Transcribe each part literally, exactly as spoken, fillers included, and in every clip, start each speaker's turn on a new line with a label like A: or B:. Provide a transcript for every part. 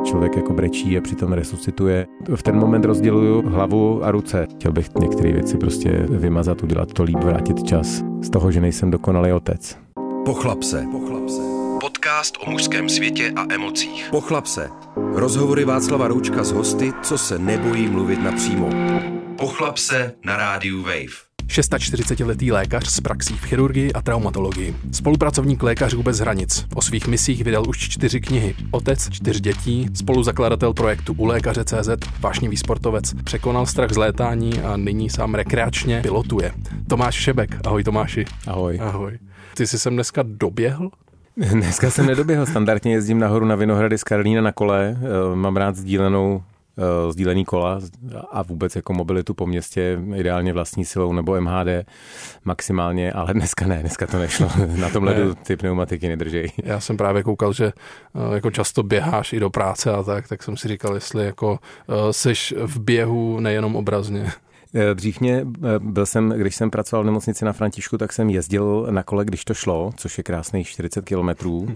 A: člověk jako brečí a přitom resuscituje. V ten moment rozděluju hlavu a ruce. Chtěl bych některé věci prostě vymazat, udělat to líp, vrátit čas z toho, že nejsem dokonalý otec.
B: Pochlap se. Pochlap se. Podcast o mužském světě a emocích. Pochlap se. Rozhovory Václava Roučka s hosty, co se nebojí mluvit napřímo. Pochlap se na rádiu Wave.
C: čtyřicetišestiletý lékař s praxí v chirurgii a traumatologii. Spolupracovník Lékařů bez hranic. O svých misích vydal už čtyři knihy. Otec čtyř dětí, spoluzakladatel projektu U lékaře tečka cé zet, vášnivý sportovec. Překonal strach z létání a nyní sám rekreačně pilotuje. Tomáš Šebek. Ahoj Tomáši.
A: Ahoj.
C: Ahoj. Ty jsi sem dneska doběhl?
A: Dneska jsem nedoběhl. Standardně jezdím nahoru na Vinohrady z Karlína na kole. Mám rád sdílenou sdílený kola a vůbec jako mobilitu po městě, ideálně vlastní silou nebo em há dé maximálně, ale dneska ne, dneska to nešlo. Na tom ledu ty pneumatiky nedržejí.
C: Já jsem právě koukal, že jako často běháš i do práce a tak, tak jsem si říkal, jestli jako seš v běhu nejenom obrazně.
A: Dřív mě, byl jsem, když jsem pracoval v nemocnici na Františku, tak jsem jezdil na kole, když to šlo, což je krásných čtyřicet kilometrů.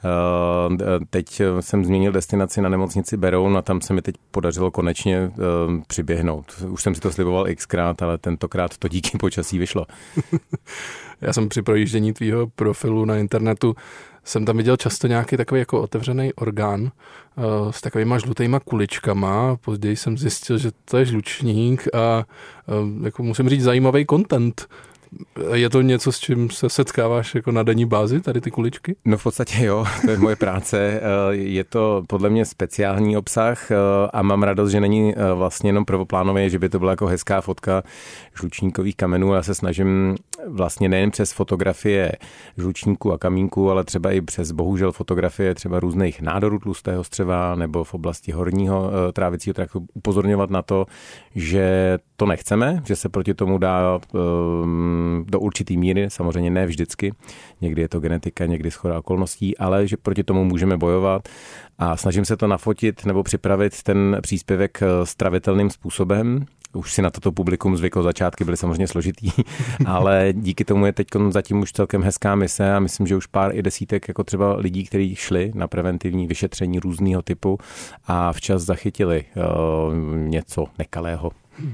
A: Teď jsem změnil destinaci na nemocnici Beroun a tam se mi teď podařilo konečně přiběhnout. Už jsem si to sliboval xkrát, ale tentokrát to díky počasí vyšlo.
C: Já jsem při projíždění tvýho profilu na internetu jsem tam viděl často nějaký takový jako otevřený orgán uh, s takovýma žlutýma kuličkama. Později jsem zjistil, že to je žlučník a uh, jako musím říct zajímavý content. Je to něco, s čím se setkáváš jako na denní bázi, tady ty kuličky?
A: No v podstatě jo, to je moje práce. Je to podle mě speciální obsah a mám radost, že není vlastně jenom prvoplánově, že by to byla jako hezká fotka žlučníkových kamenů. Já se snažím vlastně nejen přes fotografie žlučníků a kamínků, ale třeba i přes bohužel fotografie třeba různých nádorů tlustého střeva nebo v oblasti horního trávicího traktu upozorňovat na to, že to nechceme, že se proti tomu dá um, do určitý míry, samozřejmě ne vždycky, někdy je to genetika, někdy shoda okolností, ale že proti tomu můžeme bojovat a snažím se to nafotit nebo připravit ten příspěvek stravitelným způsobem. Už si na toto publikum zvyklo, začátky byly samozřejmě složitý, ale díky tomu je teď zatím už celkem hezká mise a myslím, že už pár i desítek jako třeba lidí, kteří šli na preventivní vyšetření různého typu a včas zachytili uh, něco nekalého.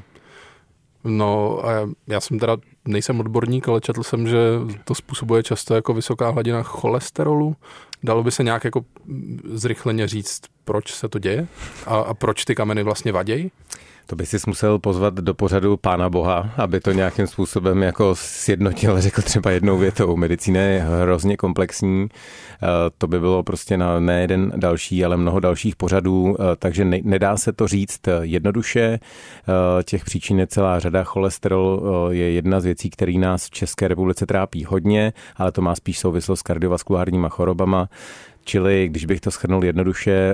C: No a já jsem teda, nejsem odborník, ale četl jsem, že to způsobuje často jako vysoká hladina cholesterolu. Dalo by se nějak jako zrychleně říct, proč se to děje a, a proč ty kameny vlastně vadějí?
A: To by si musel pozvat do pořadu Pána Boha, aby to nějakým způsobem jako sjednotil, řekl třeba jednou větou. Medicína je hrozně komplexní, to by bylo prostě na ne jeden další, ale mnoho dalších pořadů, takže ne, nedá se to říct jednoduše. Těch příčin je celá řada. Cholesterol je jedna z věcí, který nás v České republice trápí hodně, ale to má spíš souvislost s kardiovaskulárníma chorobama. Čili, když bych to shrnul jednoduše,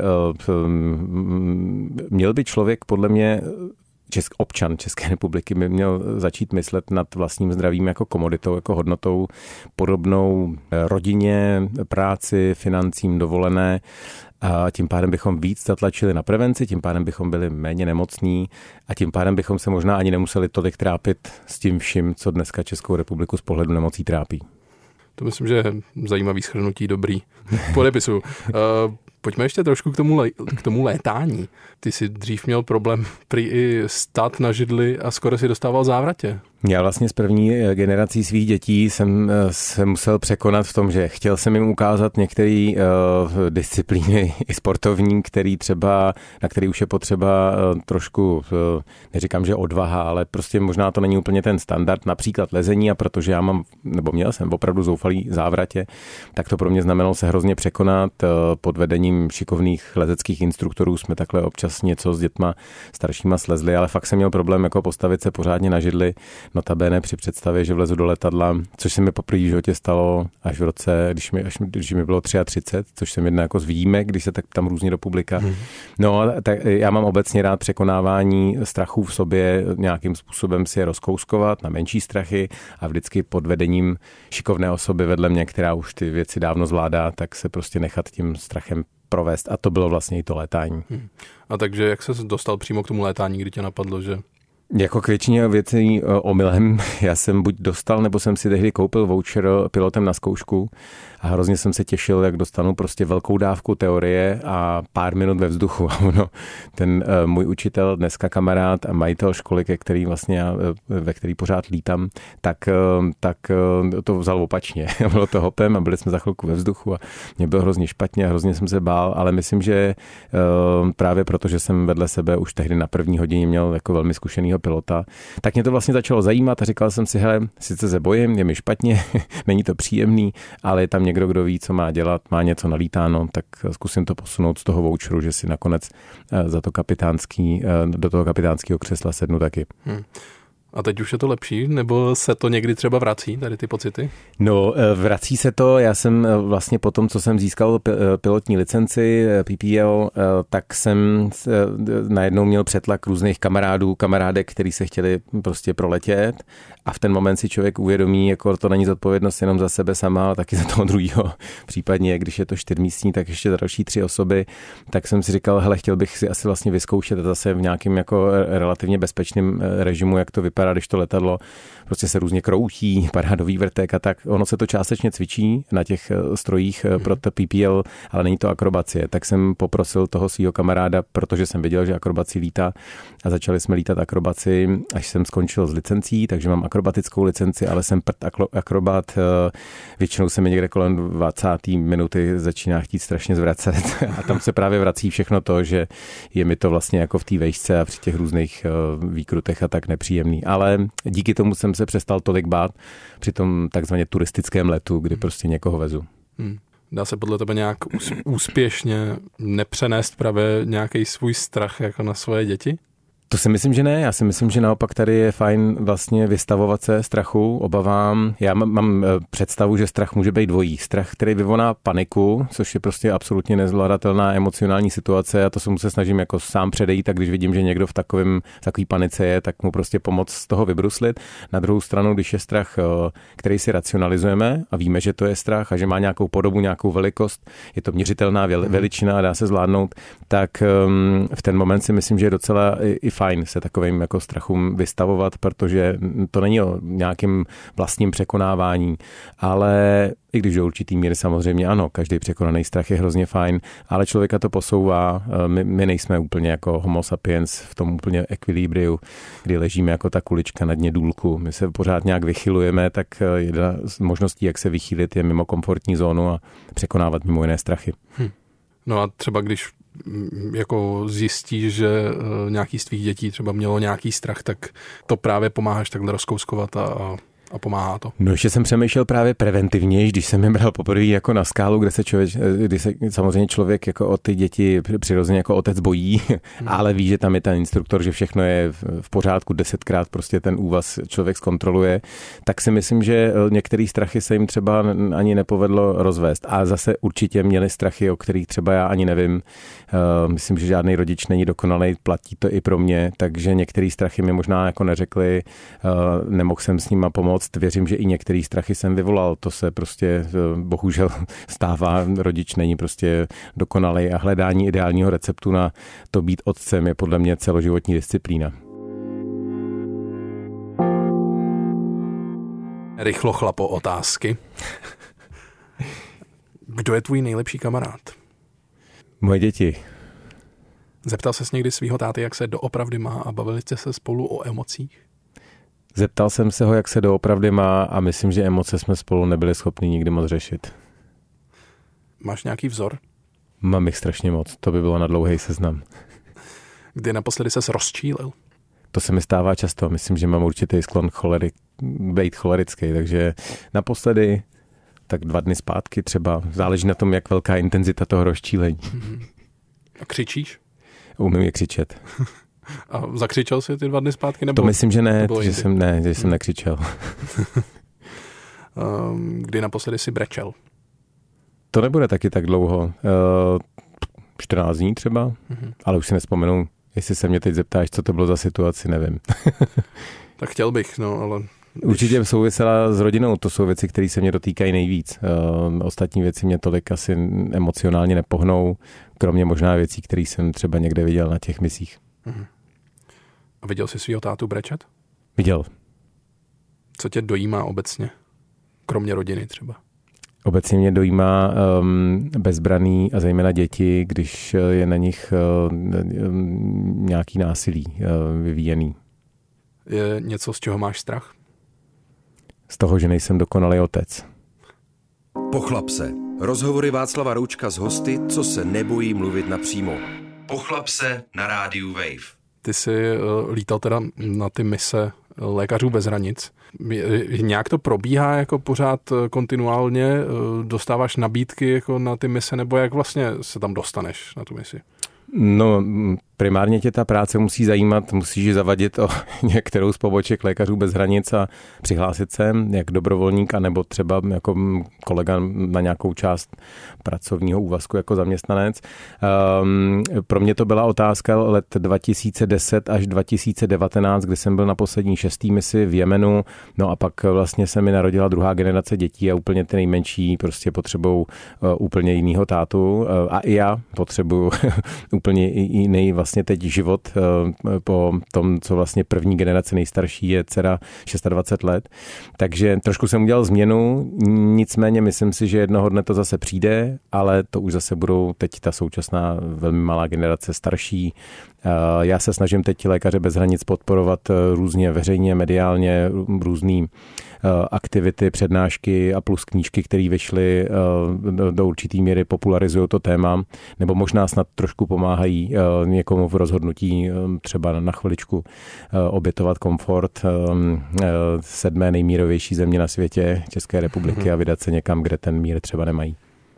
A: měl by člověk podle mě, česk, občan České republiky by měl začít myslet nad vlastním zdravím jako komoditou, jako hodnotou podobnou rodině, práci, financím, dovolené. A tím pádem bychom víc zatlačili na prevenci, tím pádem bychom byli méně nemocní a tím pádem bychom se možná ani nemuseli tolik trápit s tím vším, co dneska Českou republiku z pohledu nemocí trápí.
C: To myslím, že je zajímavý shrnutí, dobrý. Podepisuju. Uh, pojďme ještě trošku k tomu, lé, k tomu létání. Ty jsi dřív měl problém prý i stát na židli a skoro si dostával závratě.
A: Já vlastně z první generací svých dětí jsem se musel překonat v tom, že chtěl jsem jim ukázat některé uh, disciplíny i sportovní, který třeba, na který už je potřeba uh, trošku, uh, neříkám, že odvaha, ale prostě možná to není úplně ten standard, například lezení a protože já mám, nebo měl jsem opravdu zoufalý závratě, tak to pro mě znamenalo se hrozně překonat. Uh, pod vedením šikovných lezeckých instruktorů jsme takhle občas něco s dětma staršíma slezli, ale fakt jsem měl problém jako postavit se pořádně na židli. Notabene při představě, že vlezu do letadla, což se mi poprvé v životě stalo až v roce, když mi, až, když mi bylo třicet tři, což jsem jedna jako z výjimek, když se tak tam různě do publika. Hmm. No, tak já mám obecně rád překonávání strachů v sobě, nějakým způsobem si je rozkouskovat na menší strachy a vždycky pod vedením šikovné osoby vedle mě, která už ty věci dávno zvládá, tak se prostě nechat tím strachem provést. A to bylo vlastně i to létání. Hmm.
C: A takže jak se dostal přímo k tomu létání, kdy tě napadlo, že
A: Jako k většině věcí omylem. Já jsem buď dostal, nebo jsem si tehdy koupil voucher pilotem na zkoušku a hrozně jsem se těšil, jak dostanu prostě velkou dávku teorie a pár minut ve vzduchu. A ono, ten uh, můj učitel, dneska kamarád a majitel školy, ke který vlastně já, ve který pořád lítám, tak, uh, tak uh, to vzal opačně. Bylo to hopem a byli jsme za chvilku ve vzduchu a mě bylo hrozně špatně a hrozně jsem se bál, ale myslím, že uh, právě proto, že jsem vedle sebe už tehdy na první hodině měl jako velmi zkušenýho pilota, tak mě to vlastně začalo zajímat a říkal jsem si, hele, sice se bojím, je mi špatně, není to příjemný, ale je tam někdo, kdo ví, co má dělat, má něco nalítáno, tak zkusím to posunout z toho voucheru, že si nakonec za to kapitánský, do toho kapitánského křesla sednu taky. Hmm.
C: A teď už je to lepší, nebo se to někdy třeba vrací, tady ty pocity?
A: No, vrací se to. Já jsem vlastně po tom, co jsem získal pilotní licenci P P L, tak jsem najednou měl přetlak různých kamarádů, kamarádek, kteří se chtěli prostě proletět a v ten moment si člověk uvědomí, jako to není zodpovědnost jenom za sebe sama, ale taky za toho druhého. Případně, když je to čtyřmístní, tak ještě za další tři osoby, tak jsem si říkal, hele, chtěl bych si asi vlastně vyzkoušet zase v nějakém jako relativně bezpečném režimu, jak to vypadá, když to letadlo prostě se různě kroutí, padá do vývrtek a tak. Ono se to částečně cvičí na těch strojích pro to P P L, ale není to akrobacie. Tak jsem poprosil toho svého kamaráda, protože jsem viděl, že akrobaci lítá a začali jsme lítat akrobaci, až jsem skončil s licencí, takže mám akrobatickou licenci, ale jsem prd akrobat. Většinou se mi někde kolem dvacáté minuty začíná chtít strašně zvracet a tam se právě vrací všechno to, že je mi to vlastně jako v té vejšce a při těch různých výkrutech a tak nepříjemný. Ale díky tomu jsem se přestal tolik bát při tom takzvaně turistickém letu, kdy prostě někoho vezu.
C: Hmm. Dá se podle tebe nějak úspěšně nepřenést právě nějaký svůj strach jako na svoje děti?
A: To si myslím, že ne. Já si myslím, že naopak tady je fajn vlastně vystavovat se strachu, obavám. Já mám, mám představu, že strach může být dvojí. Strach, který vyvoná paniku, což je prostě absolutně nezvládatelná emocionální situace a to se mu se snažím jako sám předejít, a když vidím, že někdo v takovém takový panice je, tak mu prostě pomoct z toho vybruslit. Na druhou stranu, když je strach, který si racionalizujeme a víme, že to je strach a že má nějakou podobu, nějakou velikost, je to měřitelná veličina a dá se zvládnout, tak v ten moment si myslím, že je docela i fajn se takovým jako strachům vystavovat, protože to není o nějakým vlastním překonávání, ale i když do určitý míry samozřejmě ano, každý překonaný strach je hrozně fajn, ale člověka to posouvá, my, my nejsme úplně jako homo sapiens v tom úplně ekvilibriu, kdy ležíme jako ta kulička na dně důlku, my se pořád nějak vychylujeme, tak jedna z možností, jak se vychýlit, je mimo komfortní zónu a překonávat mimo jiné strachy. Hm.
C: No a třeba když jako zjistíš, že nějaký z tvých dětí třeba mělo nějaký strach, tak to právě pomáháš takhle rozkouskovat a, a, a pomáhá to.
A: No ještě jsem přemýšlel právě preventivně, když jsem je bral poprvé jako na skálu, kde se člověk, kdy se samozřejmě člověk jako o ty děti přirozeně jako otec bojí, hmm. ale ví, že tam je ten instruktor, že všechno je v pořádku, desetkrát prostě ten úvaz člověk zkontroluje, tak si myslím, že některé strachy se jim třeba ani nepovedlo rozvést. A zase určitě měli strachy, o kterých třeba já ani nevím. Myslím, že žádný rodič není dokonalý, platí to i pro mě, takže některé strachy mi možná jako neřekli, nemohl jsem s nima pomoct. Věřím, že i některé strachy jsem vyvolal. To se prostě bohužel stává. Rodič není prostě dokonalý a hledání ideálního receptu na to být otcem je podle mě celoživotní disciplína.
C: Rychlo chlapo otázky. Kdo je tvůj nejlepší kamarád?
A: Moje děti.
C: Zeptal ses někdy svýho táty, jak se doopravdy má a bavili jste se spolu o emocích?
A: Zeptal jsem se ho, jak se doopravdy má a myslím, že emoce jsme spolu nebyli schopni nikdy moc řešit.
C: Máš nějaký vzor?
A: Mám jich strašně moc, to by bylo na dlouhý seznam.
C: Kdy naposledy ses rozčílil?
A: To se mi stává často, myslím, že mám určitý sklon cholerik, být cholerický, takže naposledy tak dva dny zpátky třeba, záleží na tom, jak velká intenzita toho rozčílení.
C: A křičíš?
A: Umím je křičet.
C: A zakřičel jsi ty dva dny zpátky? Nebo
A: to myslím, že ne, že jsem, ne, že jsem nekřičel.
C: Kdy naposledy jsi brečel?
A: To nebude taky tak dlouho. čtrnáct dní třeba, mm-hmm. ale už si nespomenu. Jestli se mě teď zeptáš, co to bylo za situaci, nevím.
C: Tak chtěl bych, no, ale...
A: Určitě souvisela s rodinou, to jsou věci, které se mě dotýkají nejvíc. Uh, ostatní věci mě tolik asi emocionálně nepohnou, kromě možná věcí, které jsem třeba někde viděl na těch misích.
C: A viděl jsi svýho tátu brečet?
A: Viděl.
C: Co tě dojímá obecně? Kromě rodiny třeba.
A: Obecně mě dojímá um, bezbraný a zejména děti, když je na nich uh, nějaký násilí uh, vyvíjený.
C: Je něco, z čeho máš strach?
A: Z toho, že nejsem dokonalý otec.
B: Pochlap se. Rozhovory Václava Roučka s hosty, co se nebojí mluvit napřímo. Pochlap se na rádiu Wave.
C: Ty jsi uh, lítal teda na ty mise Lékařů bez hranic. Nějak to probíhá jako pořád kontinuálně? Dostáváš nabídky jako na ty mise, nebo jak vlastně se tam dostaneš na tu misi?
A: No, primárně tě ta práce musí zajímat, musíš ji zavadit o některou z poboček Lékařů bez hranic a přihlásit se jak dobrovolník, anebo třeba jako kolega na nějakou část pracovního úvazku jako zaměstnanec. Um, pro mě to byla otázka let dva tisíce deset až dva tisíce devatenáct, kdy jsem byl na poslední šestý misi v Jemenu, no a pak vlastně se mi narodila druhá generace dětí a úplně ty nejmenší prostě potřebují uh, úplně jinýho tátu uh, a i já potřebuju úplně jiný vlastně teď život po tom, co vlastně první generace nejstarší je dcera dvacet šest let. Takže trošku jsem udělal změnu, nicméně myslím si, že jednoho dne to zase přijde, ale to už zase budou teď ta současná velmi malá generace starší. Já se snažím teď Lékaře bez hranic podporovat různě veřejně, mediálně, různý aktivity, přednášky a plus knížky, které vyšly do, do určitý míry popularizují to téma, nebo možná snad trošku pomáhají někomu v rozhodnutí třeba na chviličku obětovat komfort sedmé nejmírovější země na světě, České republiky, a vydat se někam, kde ten mír třeba nemají.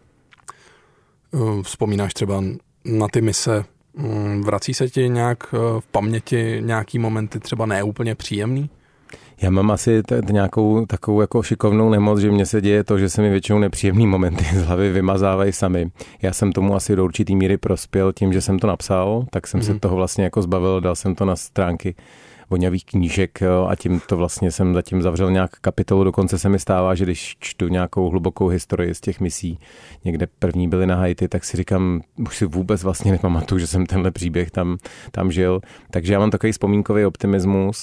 C: Vzpomínáš třeba na ty mise, vrací se ti nějak v paměti nějaký momenty třeba neúplně příjemný?
A: Já mám asi t- nějakou takovou jako šikovnou nemoc, že mně se děje to, že se mi většinou nepříjemný momenty z hlavy vymazávají sami. Já jsem tomu asi do určitý míry prospěl tím, že jsem to napsal, tak jsem mm. se toho vlastně jako zbavil, dal jsem to na stránky voňavých knížek a tím to vlastně jsem zatím zavřel nějak kapitolu. Dokonce se mi stává, že když čtu nějakou hlubokou historii z těch misí, někde první byly na Haiti, tak si říkám, už si vůbec vlastně nepamatuju, že jsem tenhle příběh tam, tam žil. Takže já mám takový vzpomínkový optimismus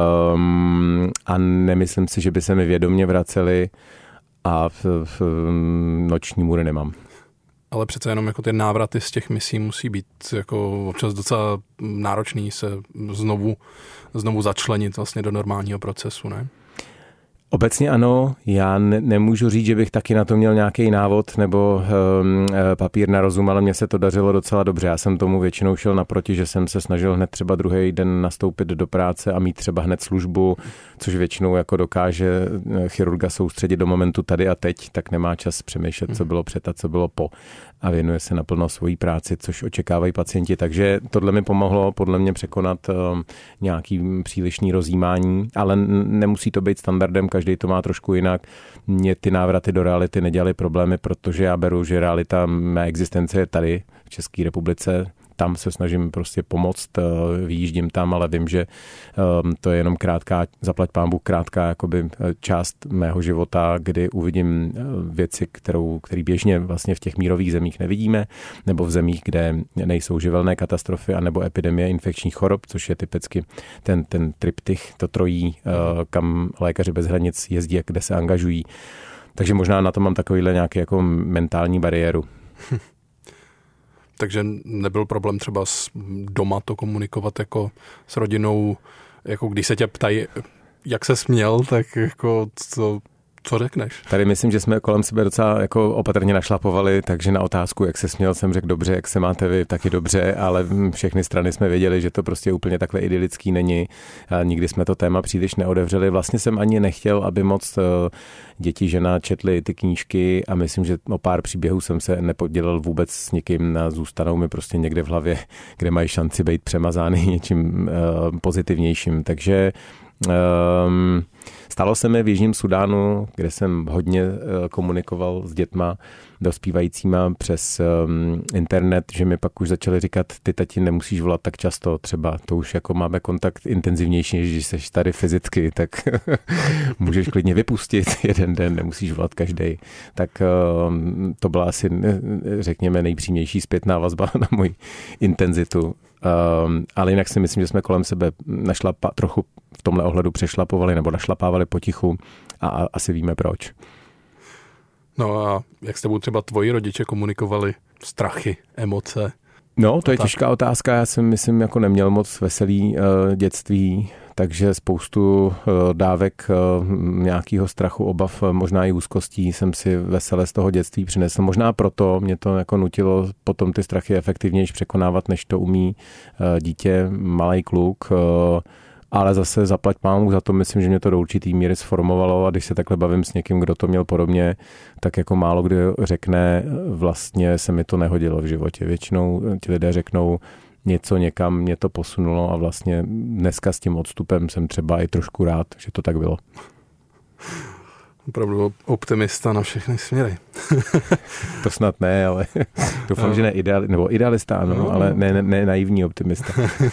A: um, a nemyslím si, že by se mi vědomě vraceli a v, v, noční můry nemám.
C: Ale přece jenom jako ty návraty z těch misí musí být jako občas docela náročný se znovu, znovu začlenit vlastně do normálního procesu, ne?
A: Obecně ano, já ne, nemůžu říct, že bych taky na to měl nějaký návod nebo um, papír na rozum, ale mně se to dařilo docela dobře. Já jsem tomu většinou šel naproti, že jsem se snažil hned třeba druhý den nastoupit do práce a mít třeba hned službu, což většinou jako dokáže chirurga soustředit do momentu tady a teď, tak nemá čas přemýšlet, co bylo před a co bylo po. A věnuje se naplno svojí práci, což očekávají pacienti. Takže tohle mi pomohlo podle mě překonat um, nějaký přílišný rozjímání, ale nemusí to být standardem, každý to má trošku jinak. Mě ty návraty do reality nedělaly problémy, protože já beru, že realita mé existence je tady v České republice. Tam se snažím prostě pomoct, vyjíždím tam, ale vím, že to je jenom krátká, zaplať pánbůh, krátká jakoby část mého života, kdy uvidím věci, kterou, který běžně vlastně v těch mírových zemích nevidíme, nebo v zemích, kde nejsou živelné katastrofy, anebo epidemie infekčních chorob, což je typicky ten, ten triptych, to trojí, kam Lékaři bez hranic jezdí a kde se angažují. Takže možná na to mám takovýhle nějaký jako mentální bariéru.
C: Takže nebyl problém třeba s doma to komunikovat jako s rodinou, jako když se tě ptají, jak se směl, tak jako co, co řekneš?
A: Tady myslím, že jsme kolem sebe docela jako opatrně našlapovali, takže na otázku, jak se směl, jsem řekl dobře, jak se máte vy, taky dobře, ale všechny strany jsme věděli, že to prostě úplně takhle idylický není. A nikdy jsme to téma příliš neodevřeli. Vlastně jsem ani nechtěl, aby moc děti, žena četly ty knížky a myslím, že o pár příběhů jsem se nepodělil vůbec s nikým a zůstanou mi prostě někde v hlavě, kde mají šanci být přemazány něčím uh, pozitivnějším. Takže um, stalo se mi v Jižním Sudánu, kde jsem hodně uh, komunikoval s dětma dospívajícíma přes um, internet, že mi pak už začali říkat, ty tati nemusíš volat tak často, třeba to už jako máme kontakt intenzivnější, než když seš tady fyzicky, tak můžeš klidně vypustit jeden den, nemusíš volat každý. Tak um, to byla asi, řekněme, nejpřímější zpětná vazba na moji intenzitu. Um, ale jinak si myslím, že jsme kolem sebe našlapa, trochu v tomhle ohledu přešlapovali nebo našlapávali potichu a, a asi víme proč.
C: No a jak s tebou třeba tvoji rodiče komunikovali strachy, emoce?
A: No, to je těžká otázka. Já jsem, myslím, jako neměl moc veselý uh, dětství, takže spoustu uh, dávek uh, nějakého strachu, obav, možná i úzkostí jsem si vesele z toho dětství přinesl. Možná proto mě to jako nutilo potom ty strachy efektivněji překonávat, než to umí uh, dítě, malý kluk. Uh, ale zase zaplať pámu za to, myslím, že mě to do určitý míry sformovalo a když se takhle bavím s někým, kdo to měl podobně, tak jako málo kdo řekne, vlastně se mi to nehodilo v životě. Většinou ti lidé řeknou něco někam, mě to posunulo a vlastně dneska s tím odstupem jsem třeba i trošku rád, že to tak bylo.
C: Opravdu optimista na všechny směry.
A: To snad ne, ale doufám, no. že ne ideali, nebo idealista, ano, no. ale ne, ne, ne naivní optimista.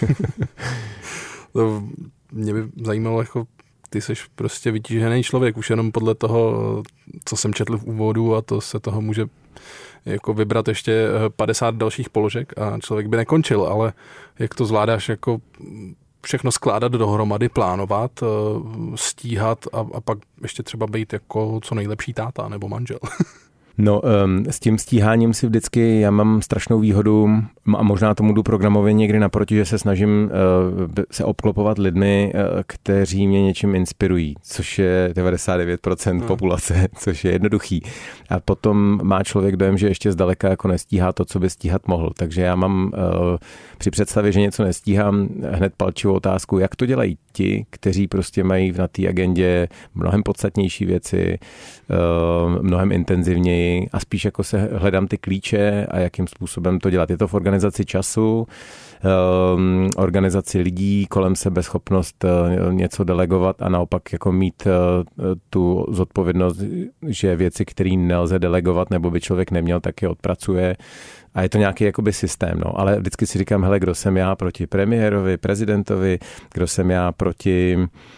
C: To mě by zajímalo, jako ty jsi prostě vytížený člověk, už jenom podle toho, co jsem četl v úvodu a to se toho může jako vybrat ještě padesát dalších položek a člověk by nekončil, ale jak to zvládáš jako všechno skládat dohromady, plánovat, stíhat a, a pak ještě třeba být jako co nejlepší táta nebo manžel.
A: No, um, s tím stíháním si vždycky, já mám strašnou výhodu a možná tomu jdu programově někdy naproti, že se snažím uh, se obklopovat lidmi, uh, kteří mě něčím inspirují, což je devadesát devět procent hmm. populace, což je jednoduchý. A potom má člověk dojem, že ještě zdaleka jako nestíhá to, co by stíhat mohl. Takže já mám uh, při představě, že něco nestíhám, hned palčivou otázku, jak to dělají ti, kteří prostě mají na té agendě mnohem podstatnější věci, uh, mnohem intenzivněji a spíš jako se hledám ty klíče a jakým způsobem to dělat. Je to v organizaci času, um, organizaci lidí, kolem sebe schopnost uh, něco delegovat a naopak jako mít uh, tu zodpovědnost, že věci, které nelze delegovat nebo by člověk neměl, tak je odpracuje. A je to nějaký jakoby systém, no. Ale vždycky si říkám, hele, kdo jsem já proti premiérovi, prezidentovi, kdo jsem já proti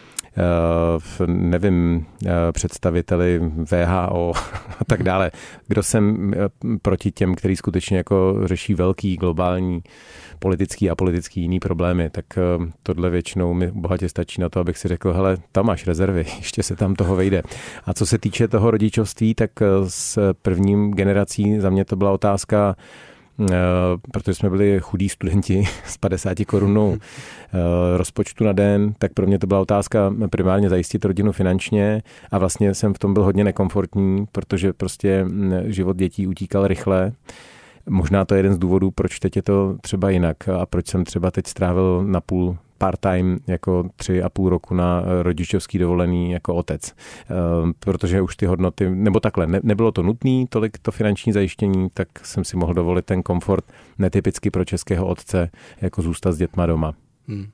A: Uh, nevím, uh, představiteli V H O a tak dále. Kdo jsem uh, proti těm, kteří skutečně jako řeší velký globální politický a politický jiný problémy, tak uh, tohle většinou mi bohatě stačí na to, abych si řekl, hele, tam máš rezervy, ještě se tam toho vejde. A co se týče toho rodičovství, tak uh, s prvním generací za mě to byla otázka, Uh, protože jsme byli chudí studenti s padesáti korunou uh, rozpočtu na den, tak pro mě to byla otázka primárně zajistit rodinu finančně a vlastně jsem v tom byl hodně nekomfortní, protože prostě život dětí utíkal rychle. Možná to je jeden z důvodů, proč teď je to třeba jinak a proč jsem třeba teď strávil na půl part-time jako tři a půl roku na rodičovský dovolený jako otec. Uh, protože už ty hodnoty, nebo takhle, ne, nebylo to nutné, tolik to finanční zajištění, tak jsem si mohl dovolit ten komfort netypicky pro českého otce, jako zůstat s dětma doma. Hmm.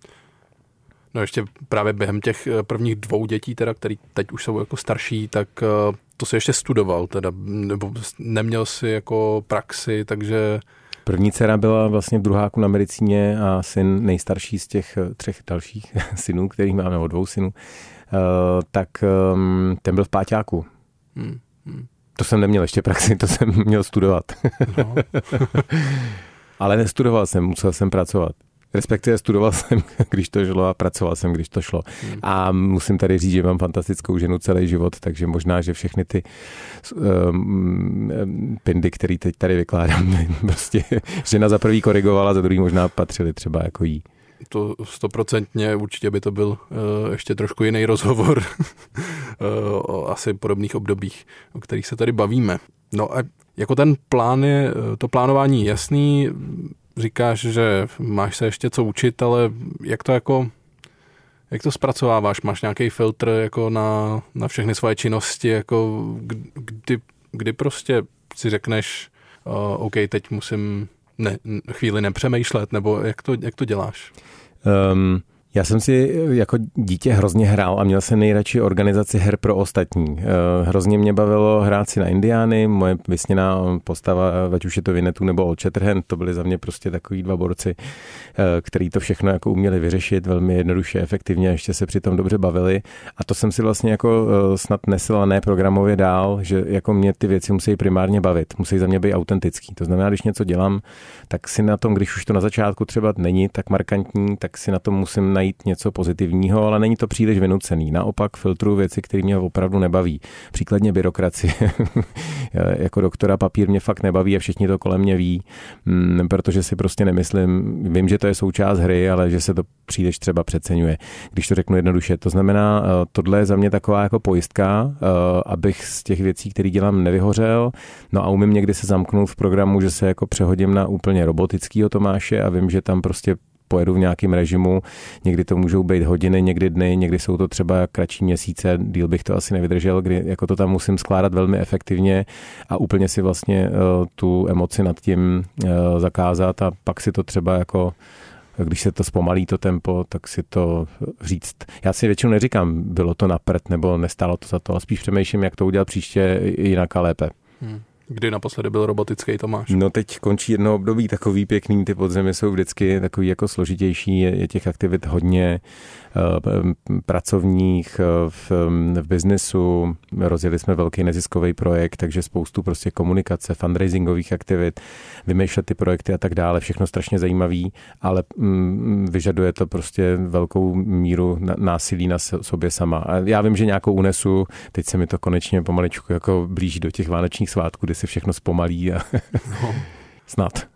C: No ještě právě během těch prvních dvou dětí, teda, který teď už jsou jako starší, tak to si ještě studoval, teda, nebo neměl si jako praxi, takže...
A: První dcera byla vlastně v druháku na medicíně a syn nejstarší z těch třech dalších synů, kterých mám, nebo dvou synů, tak ten byl v páťáku. Hmm. Hmm. To jsem neměl ještě praxi, to jsem měl studovat. No. Ale nestudoval jsem, musel jsem pracovat. Respektive studoval jsem, když to šlo a pracoval jsem, když to šlo. Hmm. A musím tady říct, že mám fantastickou ženu celý život, takže možná, že všechny ty um, pindy, které teď tady vykládám, prostě žena za prvý korigovala, za druhý možná patřily třeba jako jí.
C: To stoprocentně určitě by to byl uh, ještě trošku jiný rozhovor uh, o asi podobných obdobích, o kterých se tady bavíme. No a jako ten plán je, to plánování jasný, říkáš, že máš se ještě co učit, ale jak to jako, jak to zpracováváš? Máš nějaký filtr jako na, na všechny svoje činnosti, jako kdy, kdy prostě si řekneš, uh, OK, teď musím ne, chvíli nepřemýšlet, nebo jak to, jak to děláš?
A: Um, Já jsem si jako dítě hrozně hrál a měl jsem nejradši organizaci her pro ostatní. Hrozně mě bavilo hrát si na indiány, moje vysněná postava, ať už je to Winnetou nebo Old Shatterhand, to byli za mě prostě takový dva borci, který to všechno jako uměli vyřešit velmi jednoduše, efektivně a ještě se přitom dobře bavili. A to jsem si vlastně jako snad nesl a ne programově dál, že jako mě ty věci musí primárně bavit, musí za mě být autentický. To znamená, když něco dělám, tak si na tom, když už to na začátku třeba není tak markantní, tak si na tom musím najít něco pozitivního, ale není to příliš vynucený. Naopak filtruju věci, které mě opravdu nebaví. Příkladně byrokracie. Jako doktora papír mě fakt nebaví a všichni to kolem mě ví, protože si prostě nemyslím, vím, že to je součást hry, ale že se to příliš třeba přeceňuje. Když to řeknu jednoduše. To znamená, tohle je za mě taková jako pojistka, abych z těch věcí, které dělám, nevyhořel. No a umím někdy se zamknout v programu, že se jako přehodím na úplně robotickýho Tomáše a vím, že tam prostě pojedu v nějakém režimu, někdy to můžou být hodiny, někdy dny, někdy jsou to třeba kratší měsíce, díl bych to asi nevydržel, kdy jako to tam musím skládat velmi efektivně a úplně si vlastně uh, tu emoci nad tím uh, zakázat a pak si to třeba jako když se to zpomalí to tempo, tak si to říct. Já si většinou neříkám, bylo to na prd nebo nestálo to za to, a spíš přemýšlím, jak to udělat příště jinak a lépe. Hmm.
C: Kdy naposledy byl robotický Tomáš?
A: No teď končí jedno období takový pěkný, ty podzemy jsou vždycky takový jako složitější, je, je těch aktivit hodně uh, pracovních uh, v, v biznesu, rozjeli jsme velký neziskový projekt, takže spoustu prostě komunikace, fundraisingových aktivit, vymýšlet ty projekty a tak dále, všechno strašně zajímavý, ale um, vyžaduje to prostě velkou míru násilí na sobě sama. A já vím, že nějakou unesu, teď se mi to konečně pomaličku jako blíží do těch vánočních svátků, kdy se všechno zpomalí a no. Snad.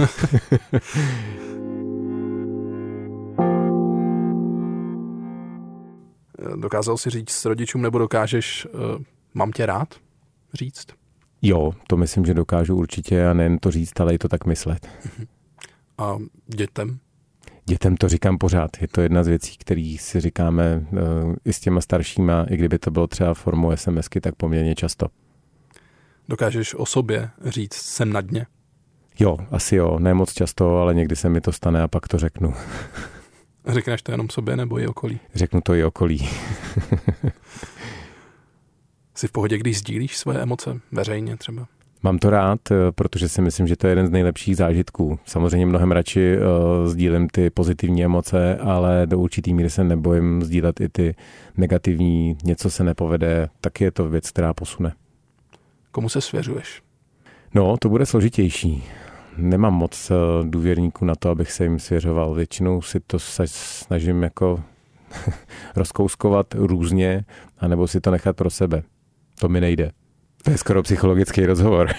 C: Dokázal si říct s rodičům, nebo dokážeš uh, mám tě rád říct?
A: Jo, to myslím, že dokážu určitě a nejen to říct, ale i to tak myslet.
C: A dětem?
A: Dětem to říkám pořád. Je to jedna z věcí, které si říkáme uh, i s těma staršíma, i kdyby to bylo třeba formou SMSky, tak poměrně často.
C: Dokážeš o sobě říct, jsem na dně?
A: Jo, asi jo, ne moc často, ale někdy se mi to stane a pak to řeknu.
C: Řekneš to jenom sobě nebo i okolí?
A: Řeknu to i okolí.
C: Jsi v pohodě, když sdílíš své emoce veřejně třeba?
A: Mám to rád, protože si myslím, že to je jeden z nejlepších zážitků. Samozřejmě mnohem radši uh, sdílím ty pozitivní emoce, ale do určitý míry se nebojím sdílet i ty negativní, něco se nepovede, tak je to věc, která posune.
C: Komu se svěřuješ?
A: No, to bude složitější. Nemám moc důvěrníků na to, abych se jim svěřoval. Většinou si to snažím jako rozkouskovat různě, anebo si to nechat pro sebe. To mi nejde. To je skoro psychologický rozhovor.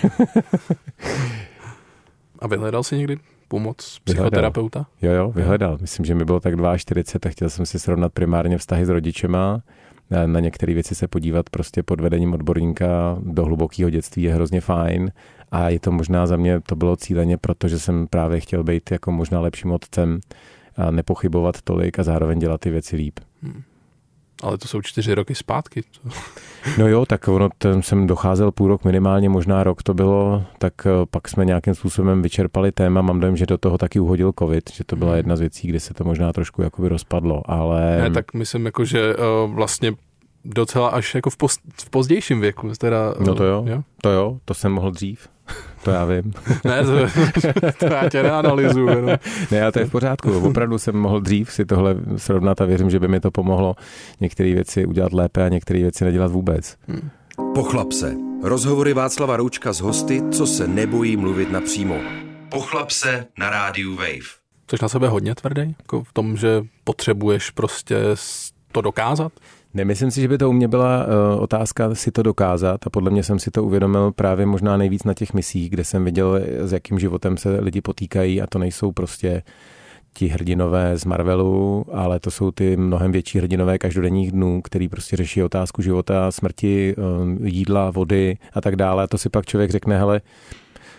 C: A vyhledal jsi někdy pomoc psychoterapeuta?
A: Jo, jo, vyhledal. Myslím, že mi bylo tak čtyřicet dva a chtěl jsem si srovnat primárně vztahy s rodičema. Na některé věci se podívat prostě pod vedením odborníka do hlubokého dětství je hrozně fajn a je to možná za mě, to bylo cíleně, protože jsem právě chtěl být jako možná lepším otcem a nepochybovat tolik a zároveň dělat ty věci líp. Hmm.
C: Ale to jsou čtyři roky zpátky.
A: No jo, tak ono, ten jsem docházel půl rok minimálně, možná rok to bylo, tak pak jsme nějakým způsobem vyčerpali téma, mám dojem, že do toho taky uhodil covid, že to byla jedna z věcí, kdy se to možná trošku jakoby rozpadlo, ale...
C: Ne, tak myslím jako, že uh, vlastně docela až jako v, poz, v pozdějším věku. Teda,
A: no to jo, jo, to jo, to jsem mohl dřív. To já vím.
C: Ne, to, to já tě neanalyzuju. No.
A: Ne, ale to je v pořádku. Opravdu jsem mohl dřív si tohle srovnat a věřím, že by mi to pomohlo některé věci udělat lépe a některé věci nedělat vůbec. Hmm.
B: Pochlap se. Rozhovory Václava Roučka s hosty, co se nebojí mluvit napřímo. Pochlap se na rádiu Wave.
C: Jsi na sebe hodně tvrdý? Jako v tom, že potřebuješ prostě to dokázat?
A: Nemyslím si, že by to u mě byla uh, otázka si to dokázat a podle mě jsem si to uvědomil právě možná nejvíc na těch misích, kde jsem viděl, s jakým životem se lidi potýkají a to nejsou prostě ti hrdinové z Marvelu, ale to jsou ty mnohem větší hrdinové každodenních dnů, který prostě řeší otázku života, smrti, uh, jídla, vody a tak dále. A to si pak člověk řekne, hele,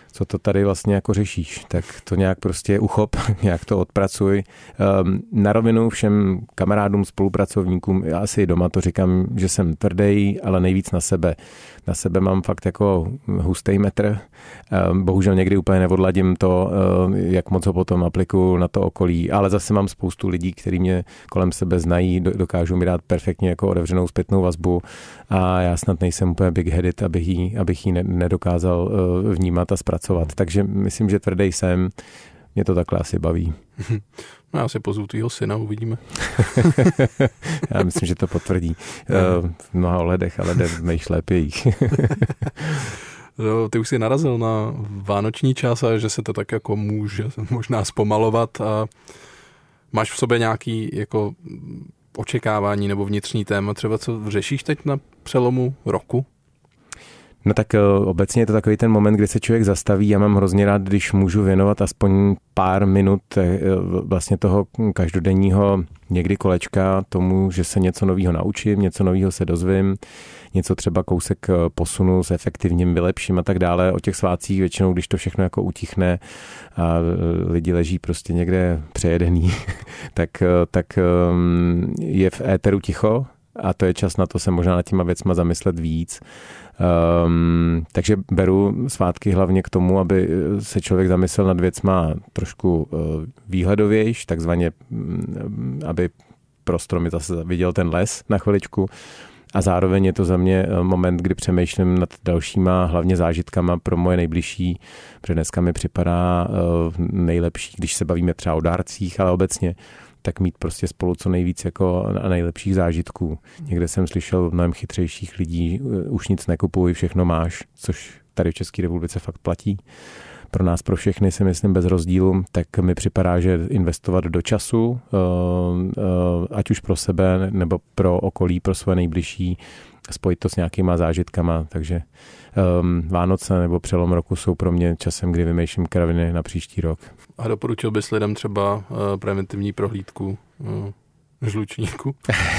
A: co to tady vlastně jako řešíš, tak to nějak prostě uchop, nějak to odpracuj. Na rovinu všem kamarádům, spolupracovníkům, já asi doma to říkám, že jsem tvrdý, ale nejvíc na sebe. Na sebe mám fakt jako hustý metr. Bohužel někdy úplně neodladím to, jak moc ho potom aplikuju na to okolí, ale zase mám spoustu lidí, kteří mě kolem sebe znají, dokážou mi dát perfektně jako otevřenou zpětnou vazbu a já snad nejsem úplně big-headed, abych ji, abych ji nedokázal vnímat a zpracovat. Takže myslím, že tvrdý jsem. Mě to takhle asi baví.
C: No, já si pozvu tvýho syna, uvidíme.
A: Já myslím, že to potvrdí. V mnoha ohledech, ale jde v mých šlépějích.
C: No, ty už jsi narazil na vánoční čas a že se to tak jako může možná zpomalovat a máš v sobě nějaký jako očekávání nebo vnitřní téma, třeba co řešíš teď na přelomu roku?
A: No tak obecně je to takový ten moment, kdy se člověk zastaví. Já mám hrozně rád, když můžu věnovat aspoň pár minut vlastně toho každodenního někdy kolečka tomu, že se něco nového naučím, něco nového se dozvím, něco třeba kousek posunu, zefektivním, vylepším a tak dále. O těch svátcích většinou, když to všechno jako utichne a lidi leží prostě někde přejedený, tak, tak je v éteru ticho a to je čas na to se možná nad těma věcma zamyslet víc. Um, takže beru svátky hlavně k tomu, aby se člověk zamyslel nad věcma trošku uh, výhledovějš, takzvaně, um, aby pro stromy zase viděl ten les na chviličku. A zároveň je to za mě moment, kdy přemýšlím nad dalšíma, hlavně zážitkama pro moje nejbližší, protože dneska mi připadá uh, nejlepší, když se bavíme třeba o dárcích, ale obecně, tak mít prostě spolu co nejvíc jako a nejlepších zážitků. Někde jsem slyšel mnohem chytřejších lidí, už nic nekupuj, všechno máš, což tady v České republice fakt platí. Pro nás, pro všechny si myslím bez rozdílu, tak mi připadá, že investovat do času, ať už pro sebe nebo pro okolí, pro své nejbližší, spojit to s nějakýma zážitkama, takže um, Vánoce nebo přelom roku jsou pro mě časem, kdy vymýšlím kraviny na příští rok.
C: A doporučil bys lidem třeba uh, preventivní prohlídku uh, žlučníku?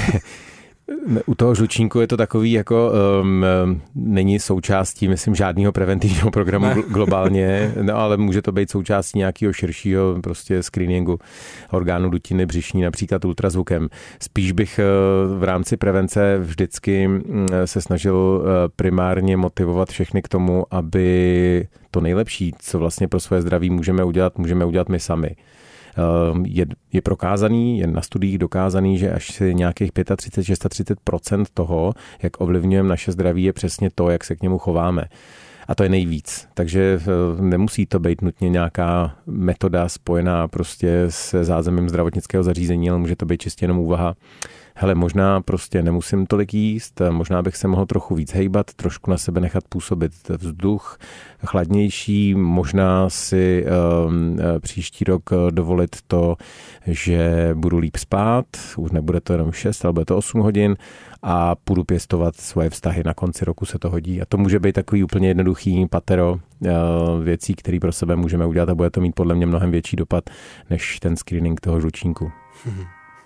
A: U toho žlučníku je to takový, jako um, není součástí, myslím, žádného preventivního programu ne. globálně, no, ale může to být součástí nějakého širšího prostě screeningu orgánů dutiny břišní, například ultrazvukem. Spíš bych v rámci prevence vždycky se snažil primárně motivovat všechny k tomu, aby to nejlepší, co vlastně pro své zdraví můžeme udělat, můžeme udělat my sami. Je, je prokázaný, je na studiích dokázaný, že až si nějakých třicet pět až třicet šest procent toho, jak ovlivňujeme naše zdraví, je přesně to, jak se k němu chováme. A to je nejvíc. Takže nemusí to být nutně nějaká metoda spojená prostě se zázemím zdravotnického zařízení, ale může to být čistě jenom úvaha. Hele, možná prostě nemusím tolik jíst, možná bych se mohl trochu víc hejbat, trošku na sebe nechat působit vzduch chladnější, možná si um, příští rok dovolit to, že budu líp spát, už nebude to jenom šest, ale bude to osm hodin a půjdu pěstovat svoje vztahy, na konci roku se to hodí. A to může být takový úplně jednoduchý patero uh, věcí, které pro sebe můžeme udělat a bude to mít podle mě mnohem větší dopad než ten screening toho žlučníku. Hmm.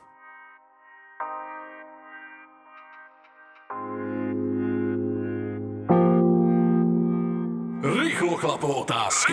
C: Rychlochlapo otázky.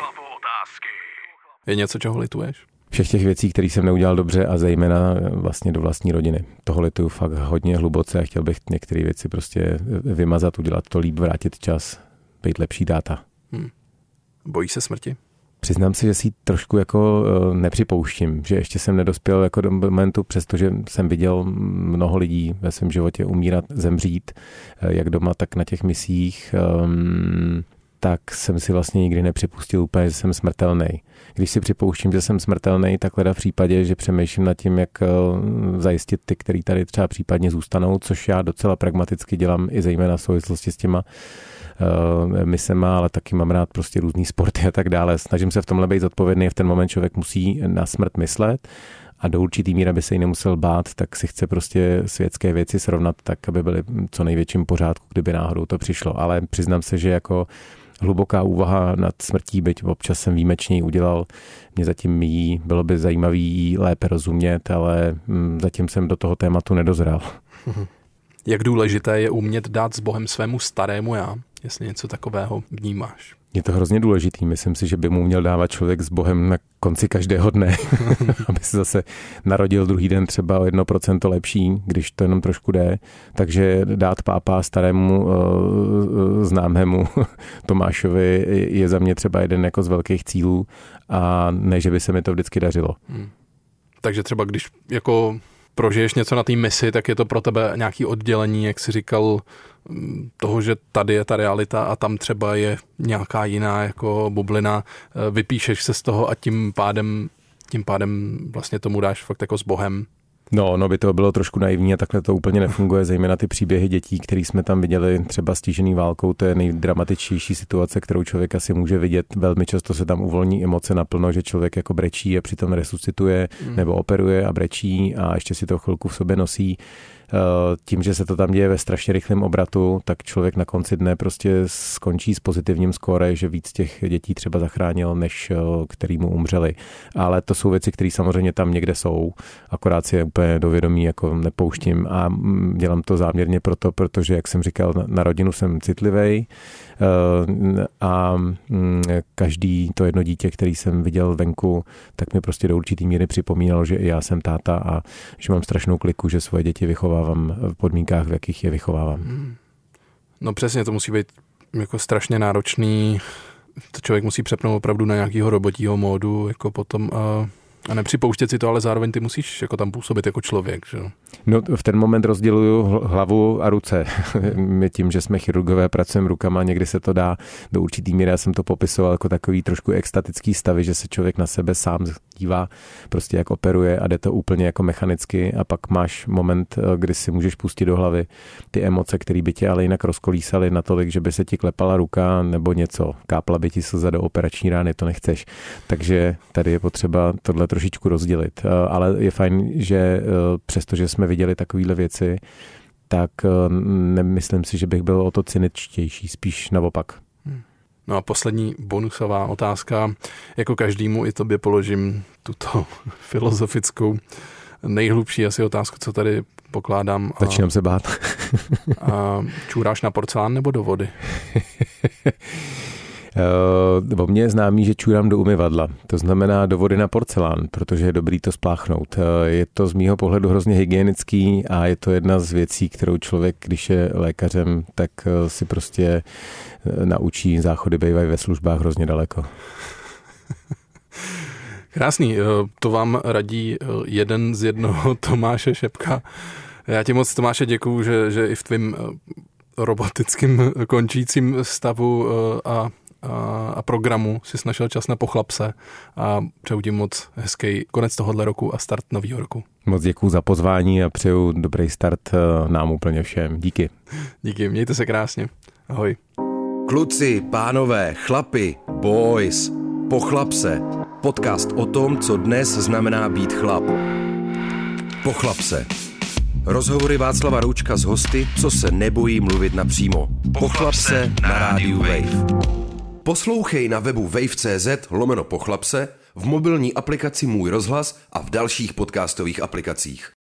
C: Je něco, čeho lituješ?
A: Všech těch věcí, které jsem neudělal dobře a zejména vlastně do vlastní rodiny. Toho lituju fakt hodně hluboce a chtěl bych některé věci prostě vymazat, udělat to líp, vrátit čas, být lepší táta.
C: Hmm. Bojíš se smrti?
A: Přiznám si, že si ji trošku jako nepřipouštím, že ještě jsem nedospěl jako do momentu, přestože jsem viděl mnoho lidí ve svém životě umírat, zemřít, jak doma, tak na těch misích, um, tak jsem si vlastně nikdy nepřipustil úplně, že jsem smrtelnej. Když si připouštím, že jsem smrtelnej, tak leda v případě, že přemýšlím nad tím, jak zajistit ty, který tady třeba případně zůstanou, což já docela pragmaticky dělám i zejména v souvislosti s těma uh, misema, ale taky mám rád prostě různý sporty a tak dále. Snažím se v tomhle být zodpovědný, v ten moment člověk musí na smrt myslet a do určitý míry, aby se jí nemusel bát, tak si chce prostě světské věci srovnat tak, aby byly co největším pořádku, kdyby náhodou to přišlo. Ale přiznám se, že jako hluboká úvaha nad smrtí, byť občas jsem výjimečně udělal, mě zatím míjí, bylo by zajímavý jí lépe rozumět, ale zatím jsem do toho tématu nedozrál.
C: Jak důležité je umět dát s Bohem svému starému já, jestli něco takového vnímáš?
A: Je to hrozně důležitý. Myslím si, že by mu měl dávat člověk s Bohem na konci každého dne, aby se zase narodil druhý den třeba o jedno procento lepší, když to jenom trošku jde. Takže dát pápa starému uh, známému Tomášovi je za mě třeba jeden jako z velkých cílů a ne, že by se mi to vždycky dařilo. Hmm.
C: Takže třeba když jako prožiješ něco na té misi, tak je to pro tebe nějaký oddělení, jak jsi říkal, toho, že tady je ta realita a tam třeba je nějaká jiná jako bublina, vypíšeš se z toho a tím pádem, tím pádem vlastně tomu dáš fakt jako s Bohem.
A: No, no by to bylo trošku naivní a takhle to úplně nefunguje, zejména ty příběhy dětí, které jsme tam viděli třeba stižený válkou, to je nejdramatičtější situace, kterou člověk asi může vidět. Velmi často se tam uvolní emoce naplno, že člověk jako brečí a přitom resuscituje mm. nebo operuje a brečí a ještě si to chvilku v sobě nosí. Tím, že se to tam děje ve strašně rychlém obratu, tak člověk na konci dne prostě skončí s pozitivním skóre, že víc těch dětí třeba zachránil, než který mu umřeli. Ale to jsou věci, které samozřejmě tam někde jsou, akorát si je úplně do vědomí jako nepouštím a dělám to záměrně proto, protože, jak jsem říkal, na rodinu jsem citlivý a každý to jedno dítě, který jsem viděl venku, tak mi prostě do určitý míry připomínalo, že i já jsem táta a že mám strašnou kliku, že svoje děti vychovávám v podmínkách, v jakých je vychovávám.
C: No přesně, to musí být jako strašně náročný. To člověk musí přepnout opravdu na nějakého robotího módu, jako potom a, a nepřipouštět si to, ale zároveň ty musíš jako tam působit jako člověk, že jo?
A: No v ten moment rozděluju hlavu a ruce. My tím, že jsme chirurgové, pracujeme rukama, někdy se to dá do určitý míry. Já jsem to popisoval jako takový trošku extatický stavy, že se člověk na sebe sám dívá, prostě jak operuje a jde to úplně jako mechanicky a pak máš moment, kdy si můžeš pustit do hlavy ty emoce, které by tě ale jinak rozkolísaly natolik, že by se ti klepala ruka nebo něco, kápla by ti slza do operační rány, to nechceš. Takže tady je potřeba tohle trošičku rozdělit. Ale je fajn, že přestože jsme viděli takovéhle věci, tak nemyslím si, že bych byl o to cyničtější, spíš naopak.
C: No a poslední bonusová otázka. Jako každému i tobě položím tuto filozofickou nejhlubší asi otázku, co tady pokládám.
A: Začínám se bát.
C: A čůráš na porcelán nebo do vody?
A: Uh, o mně je známý, že čůrám do umyvadla. To znamená do vody na porcelán, protože je dobrý to spláchnout. Uh, je to z mýho pohledu hrozně hygienický a je to jedna z věcí, kterou člověk, když je lékařem, tak uh, si prostě uh, naučí. Záchody bývají ve službách hrozně daleko.
C: Krásný. To vám radí jeden z jednoho Tomáše Šepka. Já ti moc, Tomáše, děkuju, že, že i v tvým robotickým končícím stavu a a programu si našel čas na Pochlapse a přeju ti moc hezký konec tohohle roku a start nového roku.
A: Moc děkuju za pozvání a přeju dobrý start nám úplně všem. Díky.
C: Díky, mějte se krásně. Ahoj.
B: Kluci, pánové, chlapi, boys, Pochlapse. Podcast o tom, co dnes znamená být chlap. Pochlapse. Rozhovory Václava Roučka s hosty, co se nebojí mluvit napřímo. Pochlapse na rádiu Wave. Poslouchej na webu wave tečka cé zet lomeno Pochlapse, v mobilní aplikaci Můj rozhlas a v dalších podcastových aplikacích.